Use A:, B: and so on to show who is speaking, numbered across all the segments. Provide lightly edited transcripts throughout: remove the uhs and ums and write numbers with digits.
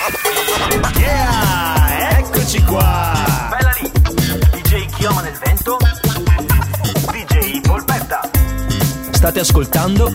A: Yeah, eccoci qua.
B: Bella lì, DJ Chioma nel vento, DJ Polpetta.
C: State ascoltando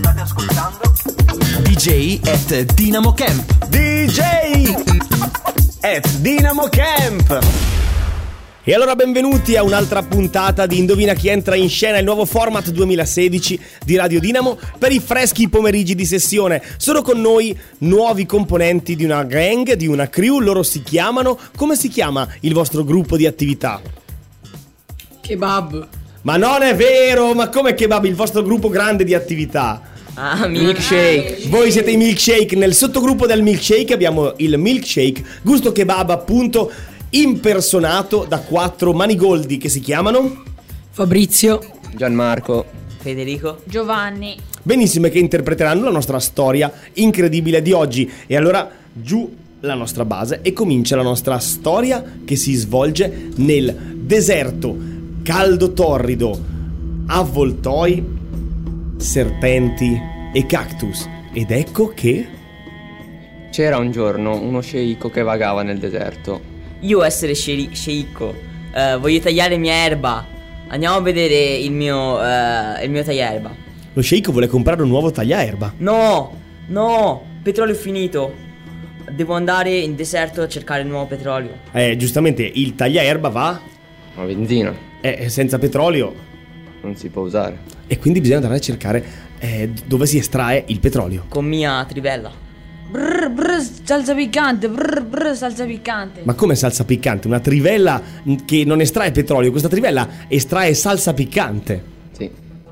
C: DJ at Dynamo Camp.
A: DJ at Dynamo Camp. E allora benvenuti a un'altra puntata di Indovina chi entra in scena, il nuovo format 2016 di Radio Dynamo per i freschi pomeriggi di sessione. Sono con noi nuovi componenti di una gang, di una crew, loro si chiamano... Come si chiama il vostro gruppo di attività?
D: Kebab.
A: Ma non è vero, ma come Kebab, il vostro gruppo grande di attività?
D: Ah, milkshake.
A: Voi siete i milkshake, nel sottogruppo del milkshake abbiamo il milkshake, gusto kebab appunto, impersonato da 4 manigoldi che si chiamano
D: Fabrizio,
C: Gianmarco,
D: Federico,
E: Giovanni.
A: benissimo, e che interpreteranno la nostra storia incredibile di oggi. E allora giù la nostra base e comincia la nostra storia che si svolge nel deserto caldo torrido, avvoltoi, serpenti e cactus. Ed ecco che
F: c'era un giorno uno sceicco che vagava nel deserto.
D: io essere sceicco, voglio tagliare mia erba. Andiamo a vedere il mio tagliaerba.
A: lo sceicco vuole comprare un nuovo tagliaerba.
D: No, petrolio finito. Devo andare in deserto a cercare il nuovo petrolio.
A: Giustamente il tagliaerba va
F: Ma benzina
A: senza petrolio
F: non si può usare.
A: e quindi bisogna andare a cercare dove si estrae il petrolio.
D: Con mia trivella.
E: Brr, salsa piccante, brr, salsa piccante.
A: Ma come salsa piccante? Una trivella che non estrae petrolio, questa trivella estrae salsa piccante.
F: Sì.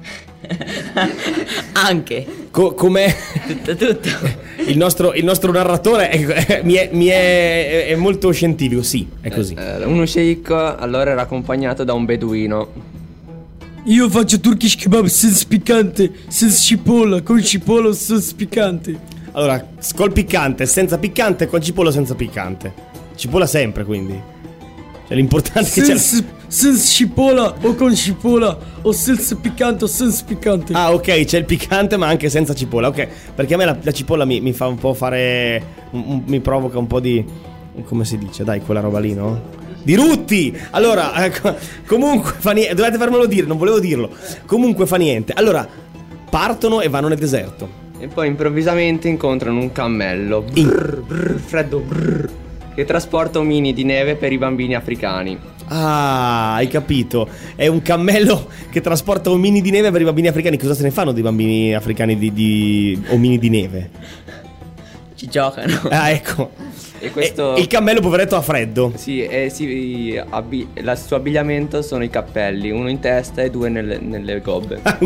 D: Anche.
A: Com'è?
D: Tutto.
A: Il nostro narratore è molto scientifico, sì, è così.
F: Uno sceicco allora era accompagnato da un beduino.
G: Io faccio Turkish kebab senza piccante, senza cipolla, con cipolla o senza piccante.
A: Allora, col piccante, senza piccante, con cipolla senza piccante. Cipolla sempre, quindi. Cioè l'importante è che c'è...
G: Senza cipolla o con cipolla o senza piccante o senza piccante.
A: Ah, ok, c'è il piccante ma anche senza cipolla, ok. Perché a me la cipolla mi fa un po' fare... mi provoca un po' di... come si dice? Dai, quella roba lì, no? Di rutti! Allora, comunque fa niente. Dovete farmelo dire, non volevo dirlo. Comunque fa niente. Allora, partono e vanno nel deserto.
F: E poi improvvisamente incontrano un cammello freddo che trasporta omini di neve per i bambini africani.
A: Ah, hai capito. È un cammello che trasporta omini di neve per i bambini africani. Cosa se ne fanno dei bambini africani di omini di neve?
D: Ci giocano.
A: Ah, ecco.
F: E questo...
A: il cammello poveretto ha freddo.
F: Sì, il suo abbigliamento sono i cappelli, uno in testa e 2 nelle gobbe.
A: Un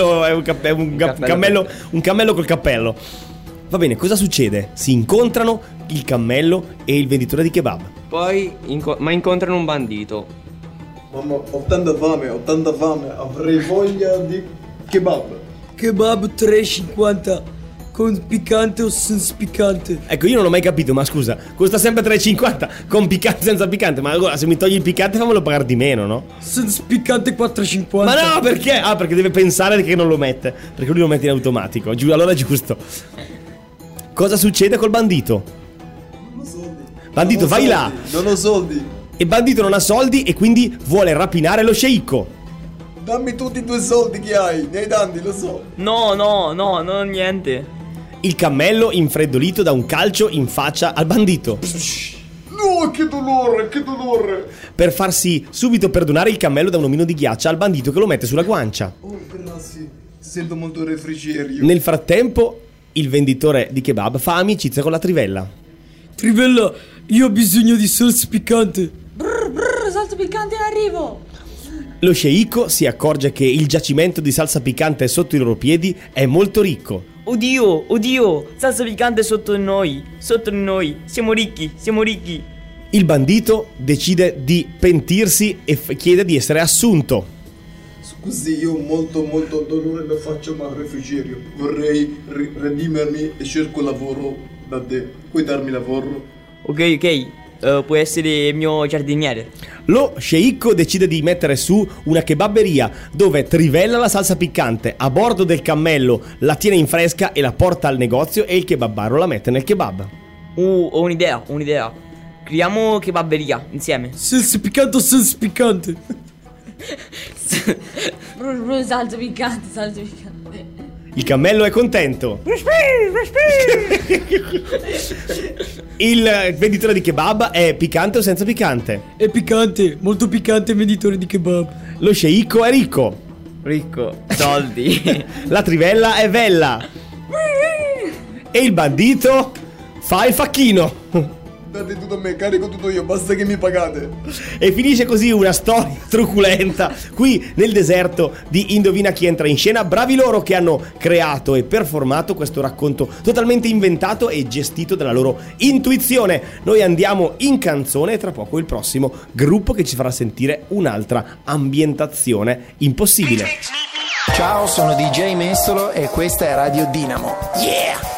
A: cammello col cappello. Va bene, cosa succede? Si incontrano il cammello e il venditore di kebab.
F: Poi incontrano un bandito.
H: Mamma, ho tanta fame, avrei voglia di kebab.
G: Kebab 3,50 con piccante o senza piccante.
A: Ecco, io non ho mai capito, ma scusa, costa sempre 3,50 con piccante o senza piccante. Ma allora se mi togli il piccante fammelo pagare di meno, no?
G: Senza piccante 4,50.
A: Ma no, perché? Ah, perché deve pensare che non lo mette. Perché lui lo mette in automatico. Allora è giusto. Cosa succede col bandito?
H: Non ho soldi.
A: Bandito, vai là.
H: Non ho soldi.
A: E bandito non ha soldi e quindi vuole rapinare lo sceicco.
H: Dammi tutti i 2 soldi che hai. Ne hai tanti, lo so.
D: No, non ho niente.
A: Il cammello, infreddolito, dà un calcio in faccia al bandito.
H: No, che dolore.
A: Per farsi subito perdonare, il cammello dà un omino di ghiaccia al bandito che lo mette sulla guancia.
H: Oh, grazie. Sento molto refrigerio.
A: Nel frattempo, il venditore di kebab fa amicizia con la trivella.
G: Trivella, io ho bisogno di salsa piccante.
E: Brr, salsa piccante in arrivo.
A: Lo sceicco si accorge che il giacimento di salsa piccante sotto i loro piedi è molto ricco.
D: Oddio, salsa piccante sotto di noi, siamo ricchi.
A: Il bandito decide di pentirsi e chiede di essere assunto.
H: Scusi, io molto dolore lo faccio, ma refrigerio. Vorrei redimermi e cerco lavoro da te. Puoi darmi lavoro?
D: Ok, puoi essere il mio giardiniere.
A: Lo sceicco decide di mettere su una kebabberia dove trivella la salsa piccante a bordo del cammello, la tiene in fresca e la porta al negozio e il kebabaro la mette nel kebab.
D: Ho un'idea. Creiamo kebaberia insieme.
G: Salsa piccante o salsa piccante?
E: Salsa piccante.
A: Il cammello è contento. Il venditore di kebab è piccante o senza piccante?
G: È piccante, molto piccante il venditore di kebab.
A: Lo sceicco è ricco.
D: Ricco, soldi.
A: La trivella è bella. E il bandito fa il facchino.
H: Date tutto a me, carico tutto io, basta che mi pagate.
A: E finisce così una storia truculenta qui nel deserto di Indovina chi entra in scena. Bravi loro che hanno creato e performato questo racconto totalmente inventato e gestito dalla loro intuizione. Noi andiamo in canzone e tra poco il prossimo gruppo che ci farà sentire un'altra ambientazione impossibile.
I: Ciao, sono DJ Mestolo e questa è Radio Dinamo.
A: Yeah!